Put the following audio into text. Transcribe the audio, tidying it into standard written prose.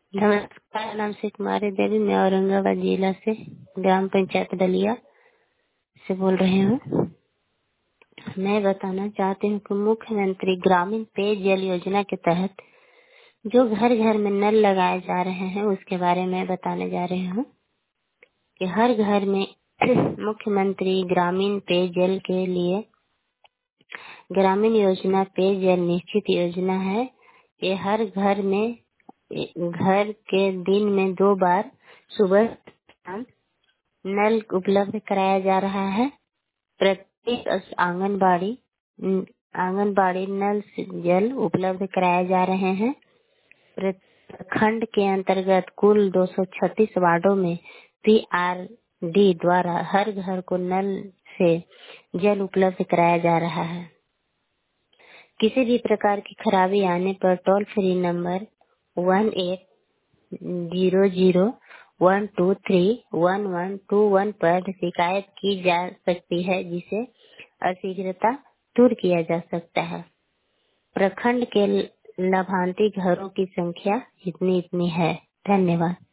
नमस्कार, नाम से कुमारी देवी। मैं औरंगाबाद जिला से ग्राम पंचायत डलिया से बोल रही हूँ। मैं बताना चाहती हूँ कि मुख्यमंत्री ग्रामीण पेयजल योजना के तहत जो घर घर में नल लगाए जा रहे हैं उसके बारे में बताने जा रही हूँ कि हर घर में मुख्यमंत्री ग्रामीण पेयजल के लिए ग्रामीण योजना पेयजल निश्चित योजना है। ये हर घर में घर के दिन में 2 बार सुबह शाम नल उपलब्ध कराया जा रहा है। प्रत्येक आंगनबाड़ी नल से जल उपलब्ध कराए जा रहे हैं। प्रखंड के अंतर्गत कुल 236 वार्डों में PRD द्वारा हर घर को नल से जल उपलब्ध कराया जा रहा है। किसी भी प्रकार की खराबी आने पर टोल फ्री नंबर 1800123121 पर शिकायत की जा सकती है, जिसे अशीघ्रता दूर किया जा सकता है। प्रखंड के लाभार्थी घरों की संख्या इतनी है। धन्यवाद।